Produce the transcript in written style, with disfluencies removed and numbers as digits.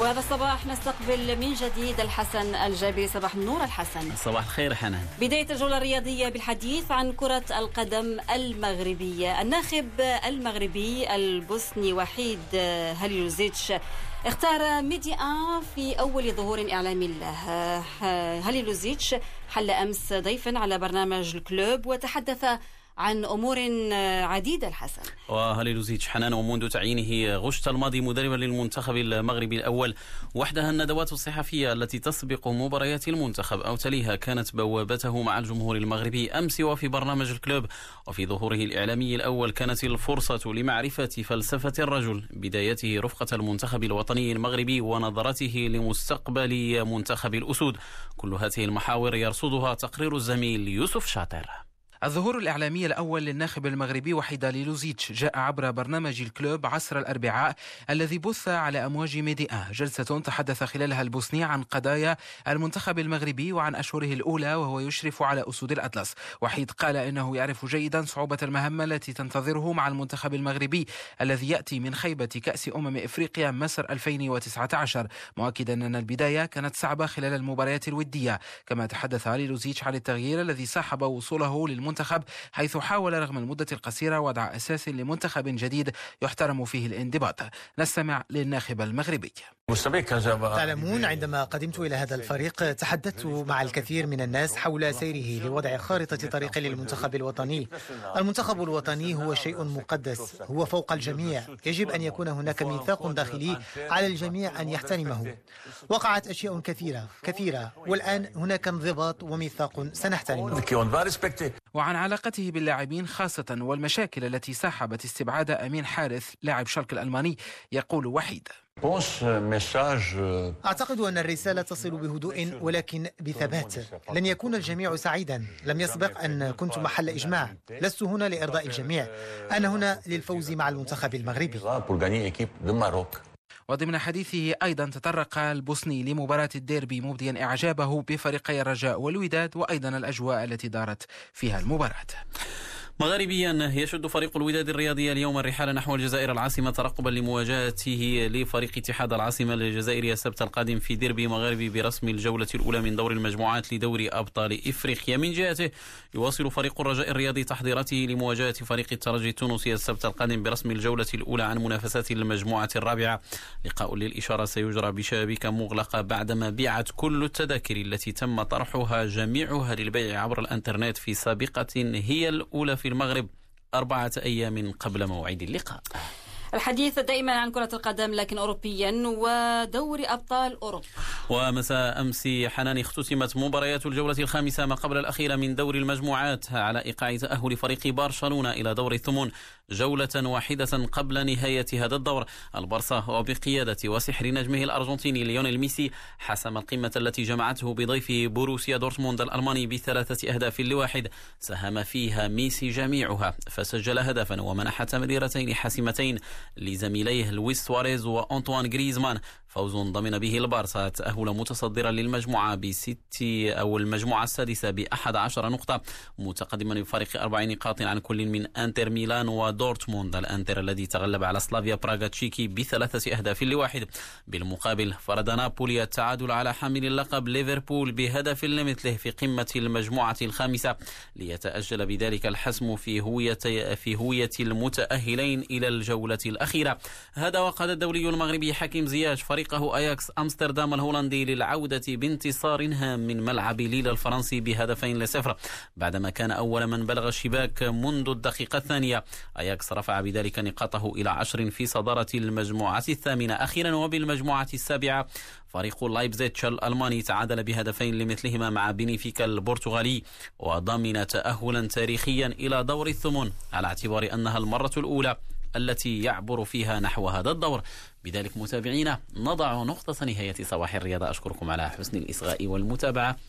وهذا الصباح نستقبل من جديد الحسن الجابري. صباح النور الحسن. صباح الخير حنان. بداية الجولة الرياضية بالحديث عن كرة القدم المغربية. الناخب المغربي البوسني وحيد هاليلوزيتش اختار ميديا في أول ظهور إعلامي له. هاليلوزيتش حل أمس ضيفا على برنامج الكلوب وتحدث عن أمور عديدة الحسن. وهاليلوزيتش حنان ومنذ تعيينه غشت الماضي مدربا للمنتخب المغربي الأول وحدها الندوات الصحفية التي تسبق مباريات المنتخب أو تليها كانت بوابته مع الجمهور المغربي أمس وفي برنامج الكلوب. وفي ظهوره الإعلامي الأول كانت الفرصة لمعرفة فلسفة الرجل، بدايته رفقة المنتخب الوطني المغربي ونظرته لمستقبل منتخب الأسود. كل هذه المحاور يرصدها تقرير الزميل يوسف شاطر. الظهور الإعلامي الأول للناخب المغربي وحيد هاليلوزيتش جاء عبر برنامج الكلوب عصر الأربعاء الذي بث على أمواج ميديا، جلسة تحدث خلالها البوسني عن قضايا المنتخب المغربي وعن أشهره الأولى وهو يشرف على أسود الأطلس. وحيد قال إنه يعرف جيدا صعوبة المهمة التي تنتظره مع المنتخب المغربي الذي يأتي من خيبة كأس إفريقيا مصر 2019، مؤكدا أن البداية كانت صعبة خلال المباريات الودية. كما تحدث هاليلوزيتش عن التغيير الذي صاحب وصوله للمنتخب، حيث حاول رغم المدة القصيرة وضع أساس لمنتخب جديد يحترم فيه الانضباط. نستمع للناخب المغربي. تعلمون، عندما قدمت إلى هذا الفريق تحدثت مع الكثير من الناس حول سيره لوضع خارطة طريق للمنتخب الوطني. المنتخب الوطني هو شيء مقدس، هو فوق الجميع، يجب أن يكون هناك ميثاق داخلي على الجميع أن يحترمه. وقعت أشياء كثيرة والآن هناك انضباط وميثاق سنحترمه. وعن علاقته باللاعبين خاصة والمشاكل التي صاحبت استبعاد أمين حارث لاعب شالكة الألماني، يقول وحيد: أعتقد أن الرسالة تصل بهدوء ولكن بثبات. لن يكون الجميع سعيدا، لم يسبق أن كنت محل إجماع. لست هنا لإرضاء الجميع، أنا هنا للفوز مع المنتخب المغربي. وضمن حديثه أيضا تطرق البوسني لمباراة الديربي مبديا إعجابه بفريقي الرجاء والوداد وأيضا الأجواء التي دارت فيها المباراة. مغاربيا يشد فريق الوداد الرياضي اليوم الرحال نحو الجزائر العاصمة ترقبا لمواجهته لفريق اتحاد العاصمة الجزائرية السبت القادم في ديربي مغاربي برسم الجولة الأولى من دور المجموعات لدوري أبطال إفريقيا. من جهته يواصل فريق الرجاء الرياضي تحضيراته لمواجهة فريق الترجي التونسي السبت القادم برسم الجولة الأولى عن منافسات المجموعة الرابعة. لقاء للإشارة سيجرى بشبابيك مغلقة بعدما بيعت كل التذاكر التي تم طرحها جميعها للبيع عبر الانترنت في سابقة هي الأولى في المغرب 4 أيام قبل موعد اللقاء. الحديث دائما عن كرة القدم لكن أوروبيا ودوري أبطال أوروبا. ومساء أمس حنان اختتمت مباريات الجولة الخامسة ما قبل الأخيرة من دوري المجموعات على إيقاع تأهل فريق برشلونة إلى دور الثمن جولة واحدة قبل نهاية هذا الدور. البارسا وبقيادة وسحر نجمه الأرجنتيني ليونيل ميسي حسم القمة التي جمعته بضيف بوروسيا دورتموند الألماني ب3 أهداف ل1. ساهم فيها ميسي جميعها، فسجل هدفا ومنح تمريرتين حاسمتين لزميليه لويس سواريز وأنطوان غريزمان. فوز ضمن به البارسا تأهل متصدرا للمجموعة المجموعة السادسة ب11 نقطة، متقدما بفارق 4 نقاط عن كل من أنتر ميلان ودورتموند. الأنتر الذي تغلب على سلافيا براغا تشيكي ب3 أهداف ل1. بالمقابل فرض نابولي التعادل على حامل اللقب ليفربول بهدف لمثله في قمة المجموعة الخامسة، ليتأجل بذلك الحسم في هوية المتأهلين إلى الجولة الأخيرة. هذا وقد الدولي المغربي حكيم زياش فريقه أياكس أمستردام الهولندي للعودة بانتصار هام من ملعب ليل الفرنسي ب2-0 بعدما كان أول من بلغ الشباك منذ الدقيقة الثانية. أياكس رفع بذلك نقاطه إلى 10 في صدارة المجموعة الثامنة. أخيرا وبالمجموعة السابعة فريق لايبزيتش الألماني تعادل بهدفين لمثلهما مع بينيفيكا البرتغالي وضمن تأهلا تاريخيا إلى دور الثمن على اعتبار أنها المرة الأولى التي يعبر فيها نحو هذا الدور. بذلك متابعينا نضع نقطة نهاية صباح الرياضة. أشكركم على حسن الإصغاء والمتابعة.